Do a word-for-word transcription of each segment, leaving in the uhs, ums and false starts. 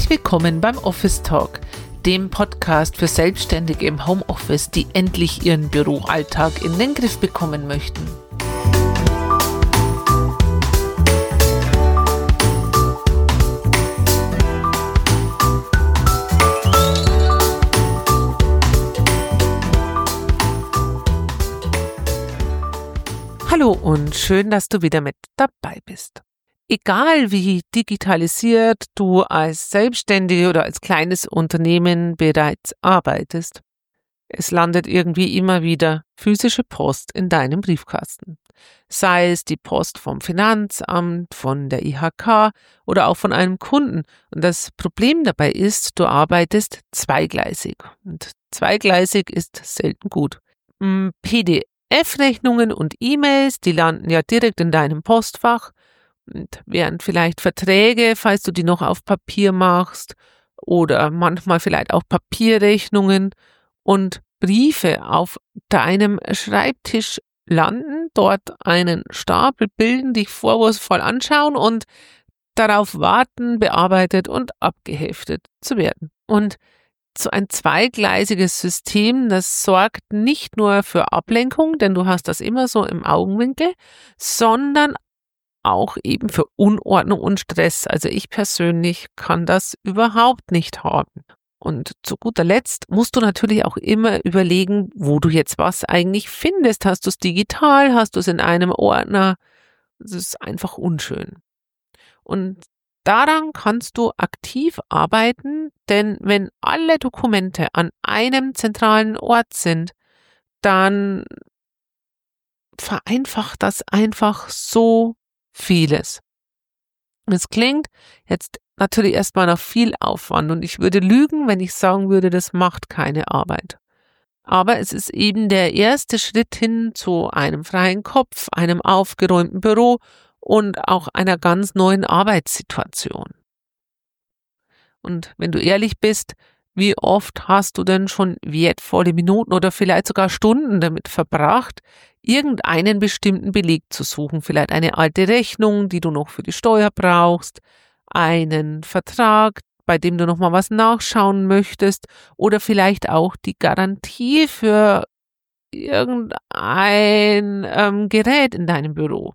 Herzlich willkommen beim Office Talk, dem Podcast für Selbstständige im Homeoffice, die endlich ihren Büroalltag in den Griff bekommen möchten. Hallo und schön, dass du wieder mit dabei bist. Egal wie digitalisiert du als Selbstständige oder als kleines Unternehmen bereits arbeitest, es landet irgendwie immer wieder physische Post in deinem Briefkasten. Sei es die Post vom Finanzamt, von der I H K oder auch von einem Kunden. Und das Problem dabei ist, du arbeitest zweigleisig. Und zweigleisig ist selten gut. P D F-Rechnungen und E-Mails, die landen ja direkt in deinem Postfach. Und während vielleicht Verträge, falls du die noch auf Papier machst, oder manchmal vielleicht auch Papierrechnungen und Briefe auf deinem Schreibtisch landen, dort einen Stapel bilden, dich vorwurfsvoll anschauen und darauf warten, bearbeitet und abgeheftet zu werden. Und so ein zweigleisiges System, das sorgt nicht nur für Ablenkung, denn du hast das immer so im Augenwinkel, sondern auch eben für Unordnung und Stress. Also ich persönlich kann das überhaupt nicht haben. Und zu guter Letzt musst du natürlich auch immer überlegen, wo du jetzt was eigentlich findest. Hast du es digital? Hast du es in einem Ordner? Das ist einfach unschön. Und daran kannst du aktiv arbeiten, denn wenn alle Dokumente an einem zentralen Ort sind, dann vereinfacht das einfach so vieles. Es klingt jetzt natürlich erstmal nach viel Aufwand und ich würde lügen, wenn ich sagen würde, das macht keine Arbeit. Aber es ist eben der erste Schritt hin zu einem freien Kopf, einem aufgeräumten Büro und auch einer ganz neuen Arbeitssituation. Und wenn du ehrlich bist, wie oft hast du denn schon wertvolle Minuten oder vielleicht sogar Stunden damit verbracht, irgendeinen bestimmten Beleg zu suchen? Vielleicht eine alte Rechnung, die du noch für die Steuer brauchst, einen Vertrag, bei dem du noch mal was nachschauen möchtest oder vielleicht auch die Garantie für irgendein ähm, Gerät in deinem Büro.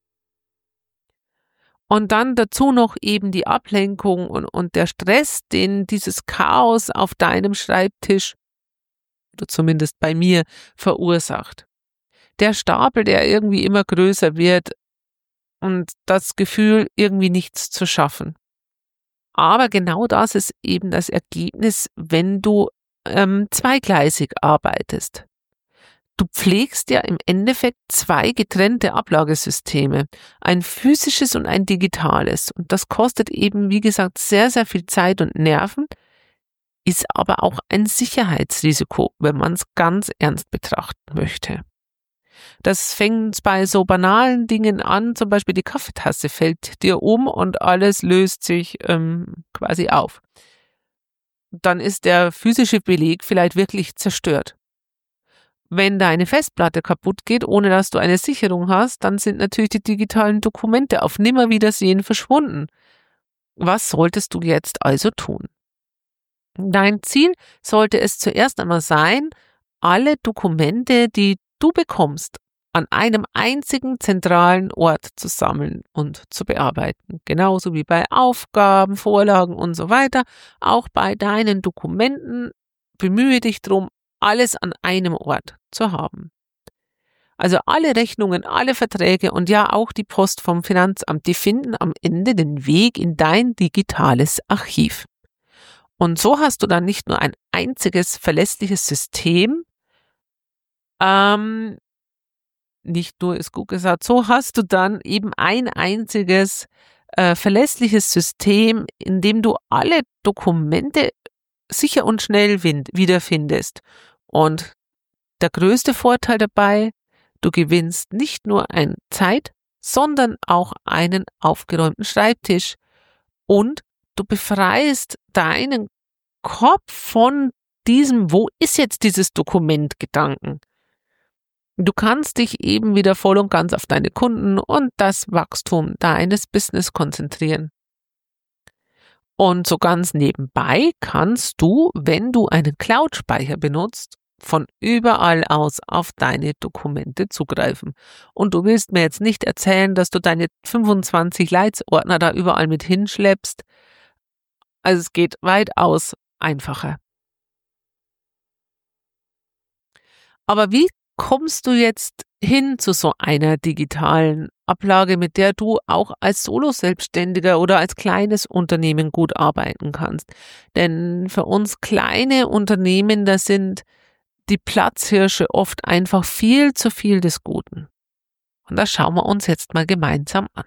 Und dann dazu noch eben die Ablenkung und, und der Stress, den dieses Chaos auf deinem Schreibtisch, oder zumindest bei mir, verursacht. Der Stapel, der irgendwie immer größer wird und das Gefühl, irgendwie nichts zu schaffen. Aber genau das ist eben das Ergebnis, wenn du ähm, zweigleisig arbeitest. Du pflegst ja im Endeffekt zwei getrennte Ablagesysteme, ein physisches und ein digitales. Und das kostet eben, wie gesagt, sehr, sehr viel Zeit und Nerven, ist aber auch ein Sicherheitsrisiko, wenn man es ganz ernst betrachten möchte. Das fängt bei so banalen Dingen an, zum Beispiel die Kaffeetasse fällt dir um und alles löst sich ähm, quasi auf. Dann ist der physische Beleg vielleicht wirklich zerstört. Wenn deine Festplatte kaputt geht, ohne dass du eine Sicherung hast, dann sind natürlich die digitalen Dokumente auf Nimmerwiedersehen verschwunden. Was solltest du jetzt also tun? Dein Ziel sollte es zuerst einmal sein, alle Dokumente, die du bekommst, an einem einzigen zentralen Ort zu sammeln und zu bearbeiten. Genauso wie bei Aufgaben, Vorlagen und so weiter. Auch bei deinen Dokumenten bemühe dich darum, alles an einem Ort zu haben. Also alle Rechnungen, alle Verträge und ja auch die Post vom Finanzamt, die finden am Ende den Weg in dein digitales Archiv. Und so hast du dann nicht nur ein einziges verlässliches System, ähm, nicht nur ist gut gesagt, so hast du dann eben ein einziges äh, verlässliches System, in dem du alle Dokumente sicher und schnell wiederfindest. Und der größte Vorteil dabei, du gewinnst nicht nur ein Zeit, sondern auch einen aufgeräumten Schreibtisch und du befreist deinen Kopf von diesem, wo ist jetzt dieses Dokument Gedanken. Du kannst dich eben wieder voll und ganz auf deine Kunden und das Wachstum deines Business konzentrieren. Und so ganz nebenbei kannst du, wenn du einen Cloud-Speicher benutzt, von überall aus auf deine Dokumente zugreifen. Und du willst mir jetzt nicht erzählen, dass du deine fünfundzwanzig Leitsordner da überall mit hinschleppst. Also es geht weitaus einfacher. Aber wie kommst du jetzt hin zu so einer digitalen Ablage, mit der du auch als Solo-Selbstständiger oder als kleines Unternehmen gut arbeiten kannst? Denn für uns kleine Unternehmen, da sind die Platzhirsche oft einfach viel zu viel des Guten. Und das schauen wir uns jetzt mal gemeinsam an.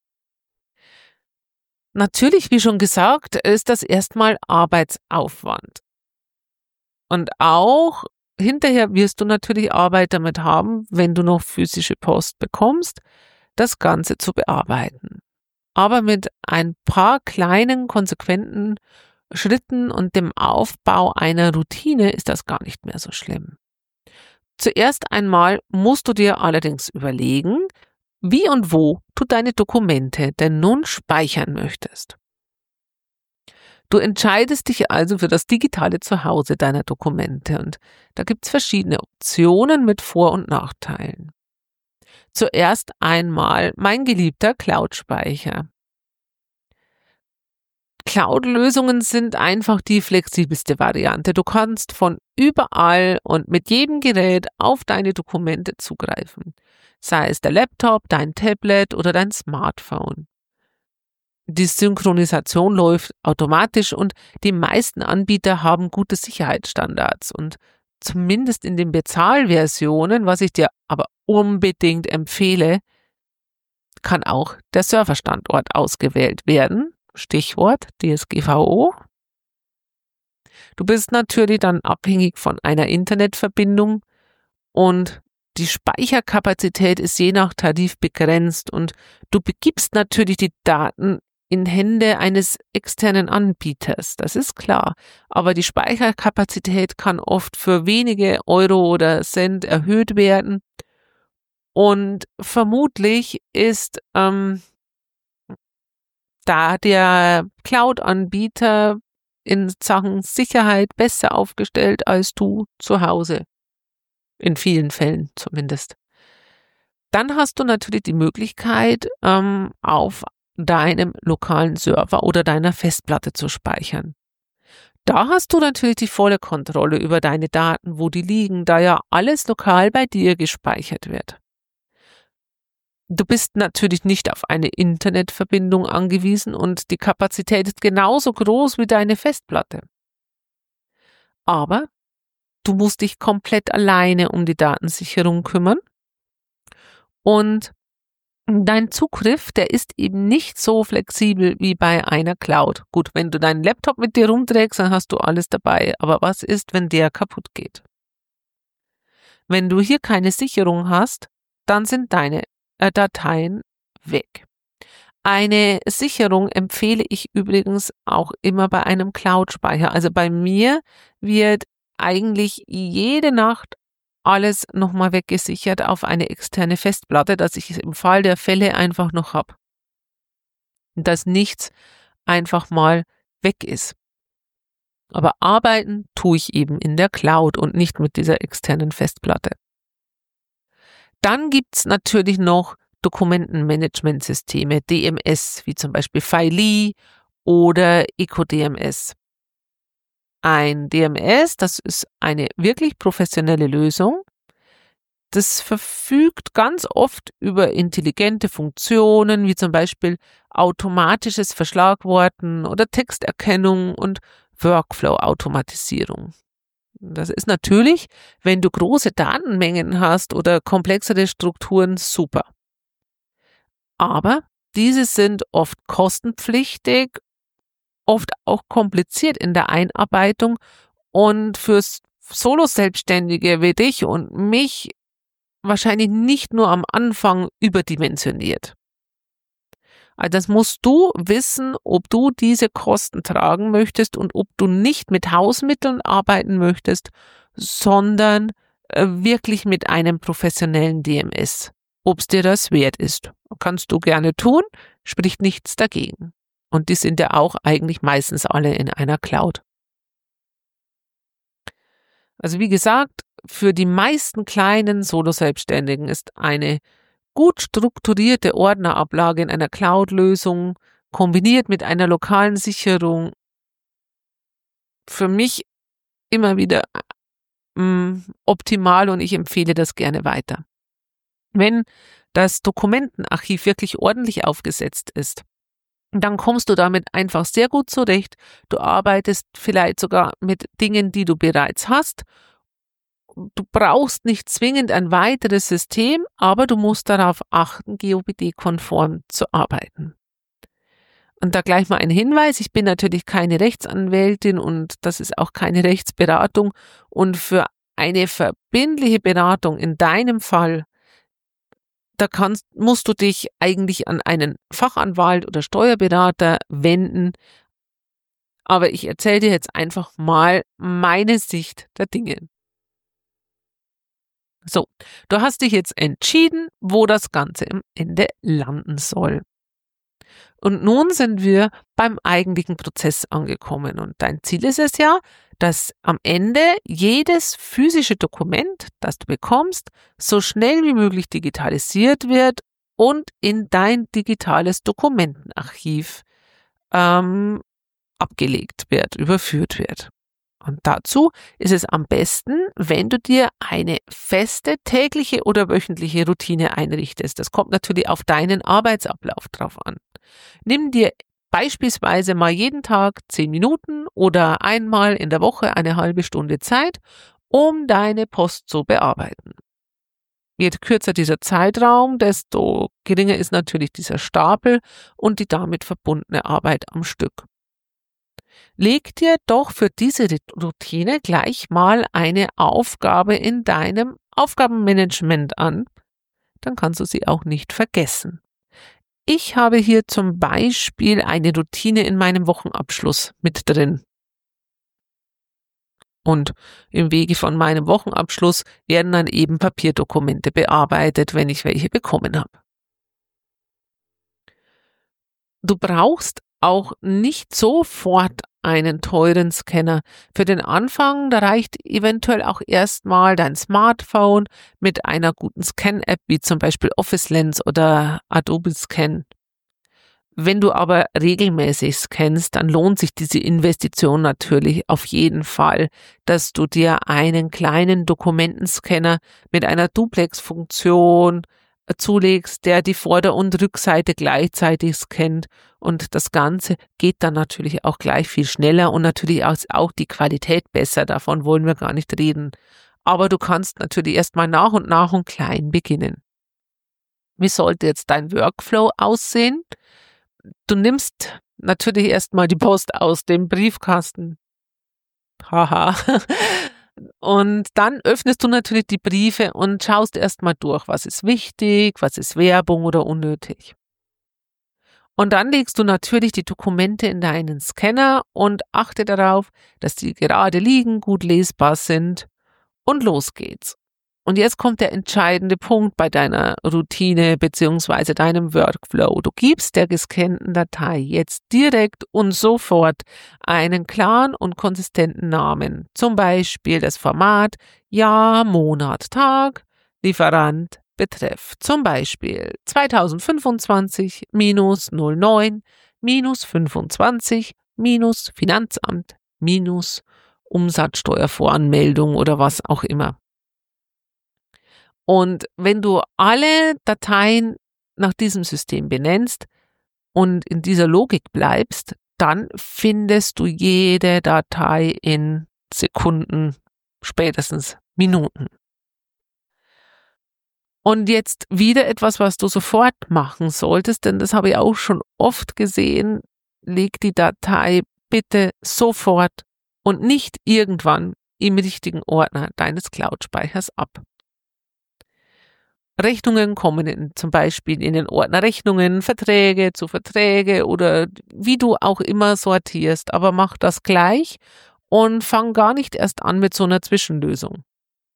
Natürlich, wie schon gesagt, ist das erstmal Arbeitsaufwand. Und auch hinterher wirst du natürlich Arbeit damit haben, wenn du noch physische Post bekommst, das Ganze zu bearbeiten. Aber mit ein paar kleinen, konsequenten Schritten und dem Aufbau einer Routine ist das gar nicht mehr so schlimm. Zuerst einmal musst du dir allerdings überlegen, wie und wo du deine Dokumente denn nun speichern möchtest. Du entscheidest dich also für das digitale Zuhause deiner Dokumente und da gibt es verschiedene Optionen mit Vor- und Nachteilen. Zuerst einmal mein geliebter Cloud-Speicher. Cloud-Lösungen sind einfach die flexibelste Variante. Du kannst von überall und mit jedem Gerät auf deine Dokumente zugreifen, sei es der Laptop, dein Tablet oder dein Smartphone. Die Synchronisation läuft automatisch und die meisten Anbieter haben gute Sicherheitsstandards und zumindest in den Bezahlversionen, was ich dir aber unbedingt empfehle, kann auch der Serverstandort ausgewählt werden. Stichwort D S G V O. Du bist natürlich dann abhängig von einer Internetverbindung und die Speicherkapazität ist je nach Tarif begrenzt und du begibst natürlich die Daten in Hände eines externen Anbieters, das ist klar. Aber die Speicherkapazität kann oft für wenige Euro oder Cent erhöht werden und vermutlich ist ähm, da der Cloud-Anbieter in Sachen Sicherheit besser aufgestellt als du zu Hause. In vielen Fällen zumindest. Dann hast du natürlich die Möglichkeit, ähm, auf deinem lokalen Server oder deiner Festplatte zu speichern. Da hast du natürlich die volle Kontrolle über deine Daten, wo die liegen, da ja alles lokal bei dir gespeichert wird. Du bist natürlich nicht auf eine Internetverbindung angewiesen und die Kapazität ist genauso groß wie deine Festplatte. Aber du musst dich komplett alleine um die Datensicherung kümmern und dein Zugriff, der ist eben nicht so flexibel wie bei einer Cloud. Gut, wenn du deinen Laptop mit dir rumträgst, dann hast du alles dabei. Aber was ist, wenn der kaputt geht? Wenn du hier keine Sicherung hast, dann sind deine äh, Dateien weg. Eine Sicherung empfehle ich übrigens auch immer bei einem Cloud-Speicher. Also bei mir wird eigentlich jede Nacht alles nochmal weggesichert auf eine externe Festplatte, dass ich es im Fall der Fälle einfach noch habe. Dass nichts einfach mal weg ist. Aber arbeiten tue ich eben in der Cloud und nicht mit dieser externen Festplatte. Dann gibt es natürlich noch Dokumentenmanagementsysteme, D M S, wie zum Beispiel Filey oder EcoDMS. Ein D M S, das ist eine wirklich professionelle Lösung. Das verfügt ganz oft über intelligente Funktionen, wie zum Beispiel automatisches Verschlagworten oder Texterkennung und Workflow-Automatisierung. Das ist natürlich, wenn du große Datenmengen hast oder komplexere Strukturen, super. Aber diese sind oft kostenpflichtig, oft auch kompliziert in der Einarbeitung und fürs Solo-Selbstständige wie dich und mich wahrscheinlich nicht nur am Anfang überdimensioniert. Also das musst du wissen, ob du diese Kosten tragen möchtest und ob du nicht mit Hausmitteln arbeiten möchtest, sondern äh, wirklich mit einem professionellen D M S. Ob es dir das wert ist, kannst du gerne tun, spricht nichts dagegen. Und die sind ja auch eigentlich meistens alle in einer Cloud. Also wie gesagt, für die meisten kleinen Solo-Selbstständigen ist eine gut strukturierte Ordnerablage in einer Cloud-Lösung kombiniert mit einer lokalen Sicherung für mich immer wieder mh, optimal und ich empfehle das gerne weiter. Wenn das Dokumentenarchiv wirklich ordentlich aufgesetzt ist, dann kommst du damit einfach sehr gut zurecht. Du arbeitest vielleicht sogar mit Dingen, die du bereits hast. Du brauchst nicht zwingend ein weiteres System, aber du musst darauf achten, G O B D-konform zu arbeiten. Und da gleich mal ein Hinweis, ich bin natürlich keine Rechtsanwältin und das ist auch keine Rechtsberatung. Und für eine verbindliche Beratung in deinem Fall, da kannst, musst du dich eigentlich an einen Fachanwalt oder Steuerberater wenden. Aber ich erzähle dir jetzt einfach mal meine Sicht der Dinge. So, du hast dich jetzt entschieden, wo das Ganze am Ende landen soll. Und nun sind wir beim eigentlichen Prozess angekommen. Und dein Ziel ist es ja, dass am Ende jedes physische Dokument, das du bekommst, so schnell wie möglich digitalisiert wird und in dein digitales Dokumentenarchiv ähm, abgelegt wird, überführt wird. Und dazu ist es am besten, wenn du dir eine feste tägliche oder wöchentliche Routine einrichtest. Das kommt natürlich auf deinen Arbeitsablauf drauf an. Nimm dir beispielsweise mal jeden Tag zehn Minuten oder einmal in der Woche eine halbe Stunde Zeit, um deine Post zu bearbeiten. Je kürzer dieser Zeitraum, desto geringer ist natürlich dieser Stapel und die damit verbundene Arbeit am Stück. Leg dir doch für diese Routine gleich mal eine Aufgabe in deinem Aufgabenmanagement an, dann kannst du sie auch nicht vergessen. Ich habe hier zum Beispiel eine Routine in meinem Wochenabschluss mit drin. Und im Wege von meinem Wochenabschluss werden dann eben Papierdokumente bearbeitet, wenn ich welche bekommen habe. Du brauchst auch nicht sofort einen teuren Scanner. Für den Anfang, da reicht eventuell auch erstmal dein Smartphone mit einer guten Scan-App, wie zum Beispiel Office Lens oder Adobe Scan. Wenn du aber regelmäßig scannst, dann lohnt sich diese Investition natürlich auf jeden Fall, dass du dir einen kleinen Dokumentenscanner mit einer Duplex-Funktion zulegst, der die Vorder- und Rückseite gleichzeitig scannt und das Ganze geht dann natürlich auch gleich viel schneller und natürlich auch die Qualität besser, davon wollen wir gar nicht reden. Aber du kannst natürlich erstmal nach und nach und klein beginnen. Wie sollte jetzt dein Workflow aussehen? Du nimmst natürlich erstmal die Post aus dem Briefkasten. Haha. Und dann öffnest du natürlich die Briefe und schaust erstmal durch, was ist wichtig, was ist Werbung oder unnötig. Und dann legst du natürlich die Dokumente in deinen Scanner und achte darauf, dass die gerade liegen, gut lesbar sind und los geht's. Und jetzt kommt der entscheidende Punkt bei deiner Routine bzw. deinem Workflow. Du gibst der gescannten Datei jetzt direkt und sofort einen klaren und konsistenten Namen. Zum Beispiel das Format Jahr, Monat, Tag, Lieferant, Betreff. Zum Beispiel zweitausendfünfundzwanzig minus null neun minus fünfundzwanzig minus Finanzamt minus Umsatzsteuervoranmeldung oder was auch immer. Und wenn du alle Dateien nach diesem System benennst und in dieser Logik bleibst, dann findest du jede Datei in Sekunden, spätestens Minuten. Und jetzt wieder etwas, was du sofort machen solltest, denn das habe ich auch schon oft gesehen. Leg die Datei bitte sofort und nicht irgendwann im richtigen Ordner deines Cloud-Speichers ab. Rechnungen kommen in, zum Beispiel in den Ordner Rechnungen, Verträge zu Verträge oder wie du auch immer sortierst, aber mach das gleich und fang gar nicht erst an mit so einer Zwischenlösung.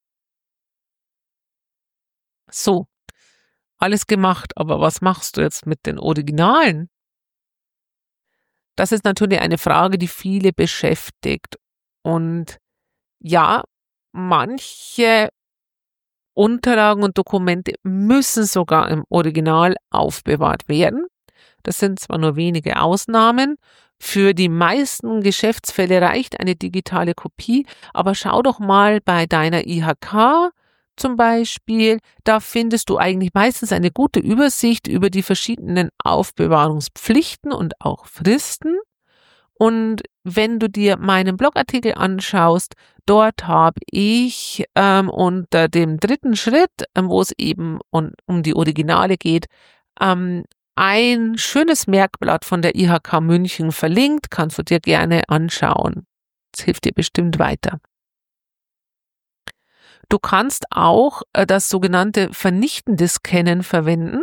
So, alles gemacht, aber was machst du jetzt mit den Originalen? Das ist natürlich eine Frage, die viele beschäftigt. Und ja, manche Unterlagen und Dokumente müssen sogar im Original aufbewahrt werden. Das sind zwar nur wenige Ausnahmen. Für die meisten Geschäftsfälle reicht eine digitale Kopie, aber schau doch mal bei deiner I H K zum Beispiel, da findest du eigentlich meistens eine gute Übersicht über die verschiedenen Aufbewahrungspflichten und auch Fristen. Und wenn du dir meinen Blogartikel anschaust, dort habe ich ähm, unter dem dritten Schritt, ähm, wo es eben um, um die Originale geht, ähm, ein schönes Merkblatt von der I H K München verlinkt, kannst du dir gerne anschauen. Das hilft dir bestimmt weiter. Du kannst auch äh, das sogenannte vernichtende Scannen verwenden,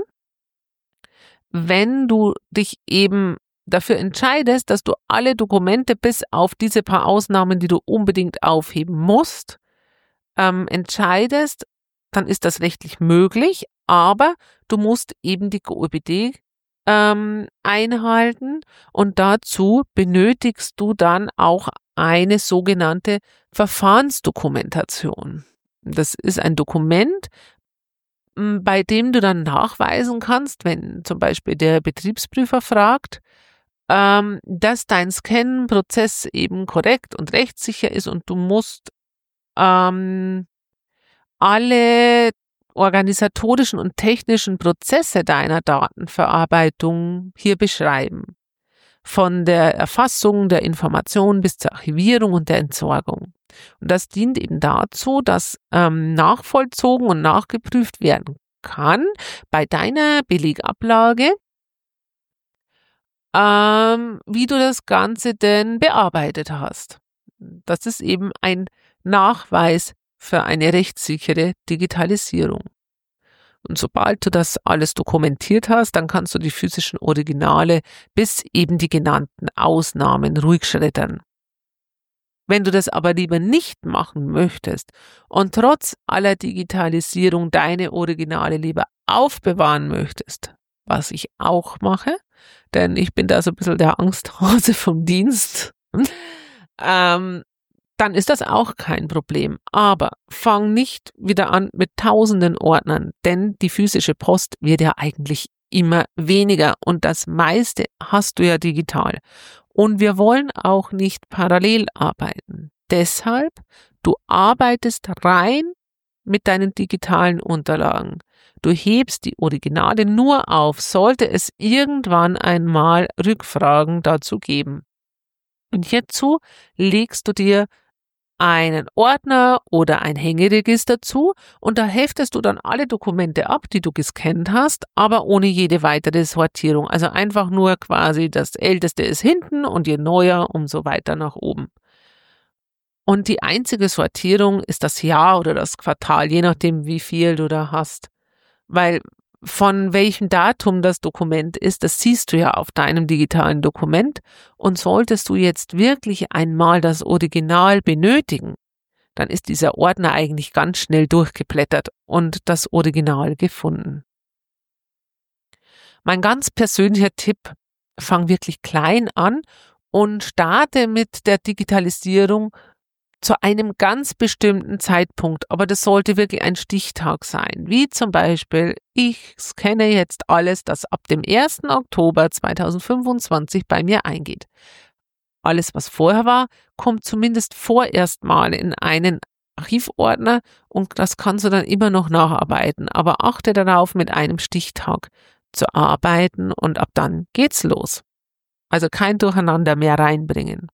wenn du dich eben dafür entscheidest, dass du alle Dokumente bis auf diese paar Ausnahmen, die du unbedingt aufheben musst, ähm, entscheidest, dann ist das rechtlich möglich, aber du musst eben die G O B D ähm, einhalten und dazu benötigst du dann auch eine sogenannte Verfahrensdokumentation. Das ist ein Dokument, bei dem du dann nachweisen kannst, wenn zum Beispiel der Betriebsprüfer fragt, ähm, dass dein Scan-Prozess eben korrekt und rechtssicher ist und du musst ähm, alle organisatorischen und technischen Prozesse deiner Datenverarbeitung hier beschreiben. Von der Erfassung der Informationen bis zur Archivierung und der Entsorgung. Und das dient eben dazu, dass ähm, nachvollzogen und nachgeprüft werden kann bei deiner Belegablage, ähm, wie du das Ganze denn bearbeitet hast. Das ist eben ein Nachweis für eine rechtssichere Digitalisierung. Und sobald du das alles dokumentiert hast, dann kannst du die physischen Originale bis eben die genannten Ausnahmen ruhig schreddern. Wenn du das aber lieber nicht machen möchtest und trotz aller Digitalisierung deine Originale lieber aufbewahren möchtest, was ich auch mache, denn ich bin da so ein bisschen der Angsthase vom Dienst, ähm, dann ist das auch kein Problem. Aber fang nicht wieder an mit tausenden Ordnern, denn die physische Post wird ja eigentlich immer weniger und das meiste hast du ja digital. Und wir wollen auch nicht parallel arbeiten. Deshalb, du arbeitest rein mit deinen digitalen Unterlagen. Du hebst die Originale nur auf, sollte es irgendwann einmal Rückfragen dazu geben. Und hierzu legst du dir einen Ordner oder ein Hängeregister zu und da heftest du dann alle Dokumente ab, die du gescannt hast, aber ohne jede weitere Sortierung. Also einfach nur quasi das Älteste ist hinten und je neuer, umso weiter nach oben. Und die einzige Sortierung ist das Jahr oder das Quartal, je nachdem, wie viel du da hast. Weil von welchem Datum das Dokument ist, das siehst du ja auf deinem digitalen Dokument. Und solltest du jetzt wirklich einmal das Original benötigen, dann ist dieser Ordner eigentlich ganz schnell durchgeblättert und das Original gefunden. Mein ganz persönlicher Tipp, fang wirklich klein an und starte mit der Digitalisierung zu einem ganz bestimmten Zeitpunkt, aber das sollte wirklich ein Stichtag sein, wie zum Beispiel, ich scanne jetzt alles, das ab dem ersten Oktober zweitausendfünfundzwanzig bei mir eingeht. Alles, was vorher war, kommt zumindest vorerst mal in einen Archivordner und das kannst du dann immer noch nacharbeiten, aber achte darauf, mit einem Stichtag zu arbeiten und ab dann geht's los. Also kein Durcheinander mehr reinbringen.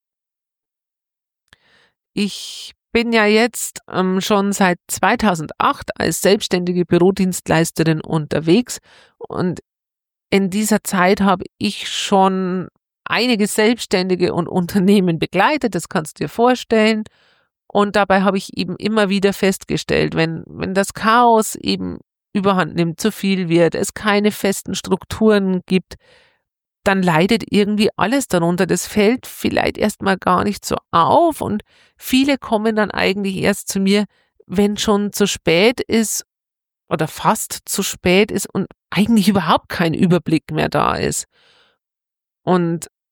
Ich bin ja jetzt ähm, schon seit zweitausendacht als selbstständige Bürodienstleisterin unterwegs und in dieser Zeit habe ich schon einige Selbstständige und Unternehmen begleitet, das kannst du dir vorstellen. Und dabei habe ich eben immer wieder festgestellt, wenn, wenn das Chaos eben überhand nimmt, zu viel wird, es keine festen Strukturen gibt, dann leidet irgendwie alles darunter. Das fällt vielleicht erstmal gar nicht so auf und viele kommen dann eigentlich erst zu mir, wenn schon zu spät ist oder fast zu spät ist und eigentlich überhaupt kein Überblick mehr da ist. Und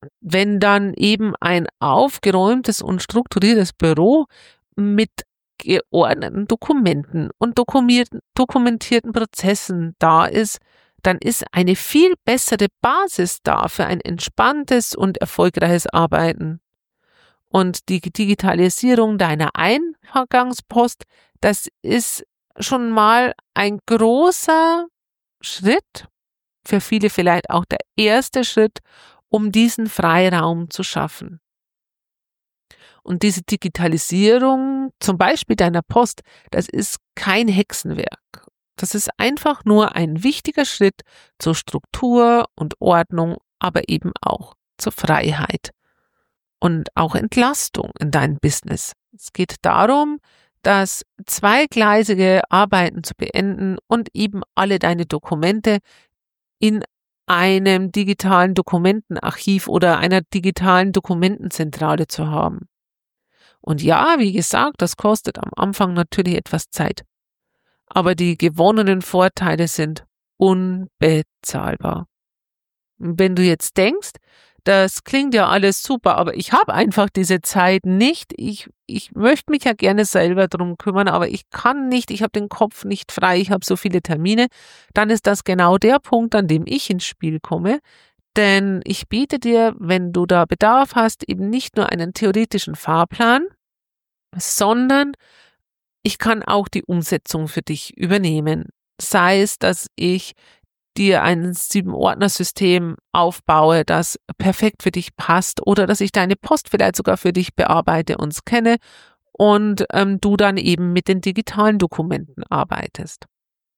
wenn dann eben ein aufgeräumtes und strukturiertes Büro mit geordneten Dokumenten und dokumentierten Prozessen da ist, dann ist eine viel bessere Basis da für ein entspanntes und erfolgreiches Arbeiten. Und die Digitalisierung deiner Eingangspost, das ist schon mal ein großer Schritt, für viele vielleicht auch der erste Schritt, um diesen Freiraum zu schaffen. Und diese Digitalisierung, zum Beispiel deiner Post, das ist kein Hexenwerk. Das ist einfach nur ein wichtiger Schritt zur Struktur und Ordnung, aber eben auch zur Freiheit und auch Entlastung in deinem Business. Es geht darum, das zweigleisige Arbeiten zu beenden und eben alle deine Dokumente in einem digitalen Dokumentenarchiv oder einer digitalen Dokumentenzentrale zu haben. Und ja, wie gesagt, das kostet am Anfang natürlich etwas Zeit. Aber die gewonnenen Vorteile sind unbezahlbar. Wenn du jetzt denkst, das klingt ja alles super, aber ich habe einfach diese Zeit nicht. Ich, ich möchte mich ja gerne selber drum kümmern, aber ich kann nicht, ich habe den Kopf nicht frei, ich habe so viele Termine. Dann ist das genau der Punkt, an dem ich ins Spiel komme. Denn ich biete dir, wenn du da Bedarf hast, eben nicht nur einen theoretischen Fahrplan, sondern ich kann auch die Umsetzung für dich übernehmen. Sei es, dass ich dir ein Sieben-Ordner-System aufbaue, das perfekt für dich passt, oder dass ich deine Post vielleicht sogar für dich bearbeite und scanne und ähm, du dann eben mit den digitalen Dokumenten arbeitest.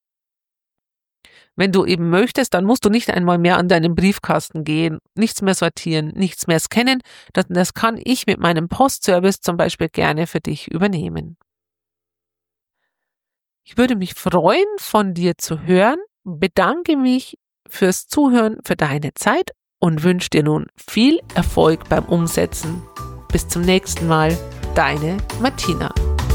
Wenn du eben möchtest, dann musst du nicht einmal mehr an deinen Briefkasten gehen, nichts mehr sortieren, nichts mehr scannen. Das, das kann ich mit meinem Postservice zum Beispiel gerne für dich übernehmen. Ich würde mich freuen, von dir zu hören, bedanke mich fürs Zuhören, für deine Zeit und wünsche dir nun viel Erfolg beim Umsetzen. Bis zum nächsten Mal, deine Martina.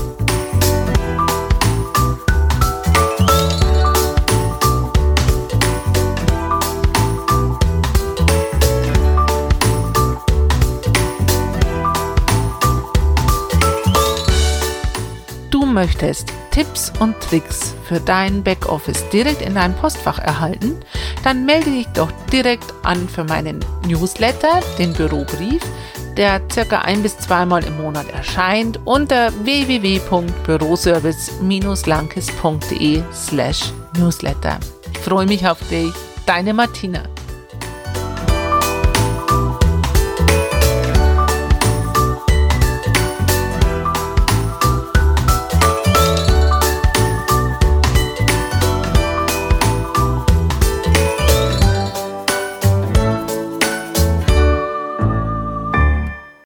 Du möchtest Tipps und Tricks für dein Backoffice direkt in deinem Postfach erhalten, dann melde dich doch direkt an für meinen Newsletter, den Bürobrief, der circa ein- bis zweimal im Monat erscheint unter w w w punkt büroservice Bindestrich lankes punkt de slash newsletter. Ich freue mich auf dich, deine Martina.